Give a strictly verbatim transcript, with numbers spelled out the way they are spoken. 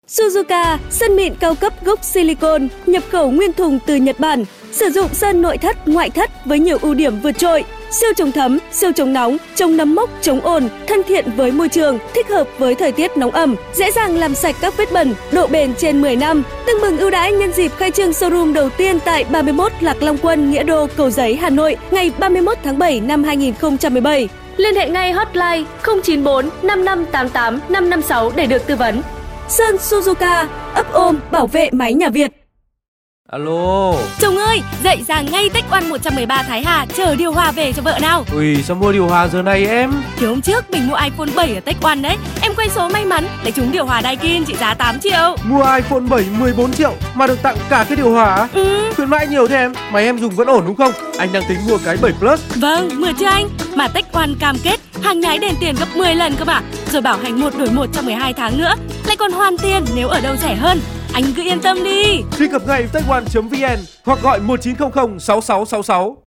Suzuka, sơn mịn cao cấp gốc silicon, nhập khẩu nguyên thùng từ Nhật Bản, sử dụng sơn nội thất, ngoại thất với nhiều ưu điểm vượt trội, siêu chống thấm, siêu chống nóng, chống nấm mốc, chống ồn, thân thiện với môi trường, thích hợp với thời tiết nóng ẩm, dễ dàng làm sạch các vết bẩn, độ bền trên mười năm. Tưng bừng ưu đãi nhân dịp khai trương showroom đầu tiên tại ba mươi mốt Lạc Long Quân, Nghĩa Đô, Cầu Giấy, Hà Nội ngày ba mươi mốt tháng bảy năm hai nghìn không trăm mười bảy. Liên hệ ngay hotline không chín bốn năm năm tám tám năm năm sáu để được tư vấn. Sơn Suzuka, ấp ôm bảo vệ máy nhà Việt. Alo. Chồng ơi, dậy ra ngay Tech One một trăm mười ba Thái Hà chờ điều hòa về cho vợ nào. Ui, sao mua điều hòa giờ này em? Thì hôm trước mình mua iPhone bảy ở Tech One đấy. Em quay số may mắn lấy trúng điều hòa Daikin trị giá tám triệu. Mua iPhone bảy mười bốn triệu mà được tặng cả cái điều hòa. Ừ. Khuyến mãi nhiều thế em. Máy em dùng vẫn ổn đúng không? Anh đang tính mua cái bảy Plus. Vâng, mượt chưa anh? Mà Tech One cam kết hàng nhái đền tiền gấp mười lần cơ mà. Rồi bảo hành một đổi một trong mười hai tháng nữa. Lại còn hoàn tiền nếu ở đâu rẻ hơn. Anh cứ yên tâm đi. Truy cập ngay tech one chấm vn hoặc gọi một chín không không sáu sáu sáu sáu.